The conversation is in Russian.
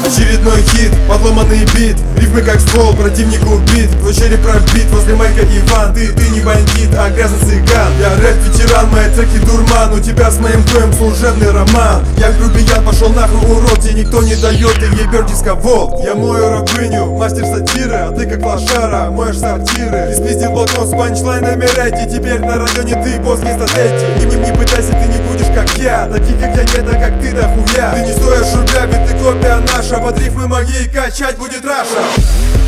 Очередной хит, подломанный бит, рифмы как ствол, противник убит. Твой череп пробит, возле майка Иван. Ты не бандит, а грязный цыган. Я рэп-ветеран, мои треки дурман. У тебя с моим твоим служебный роман. Я грубиян, пошел нахуй, урод. Тебе никто не дает, ты ебер дисковол. Я мою рабыню, мастер сатиры, а ты как лошара, моешь сортиры. Ты спиздил блокнот с панчлайнами рэти. Теперь на районе ты босс вместо Дэти. Не пытайся, ты не будешь как я. Таких как я нет, а как ты дохуя. Ты не стоишь рубля, ведь ты копия наша. Под рифмы моей качать будет Раша.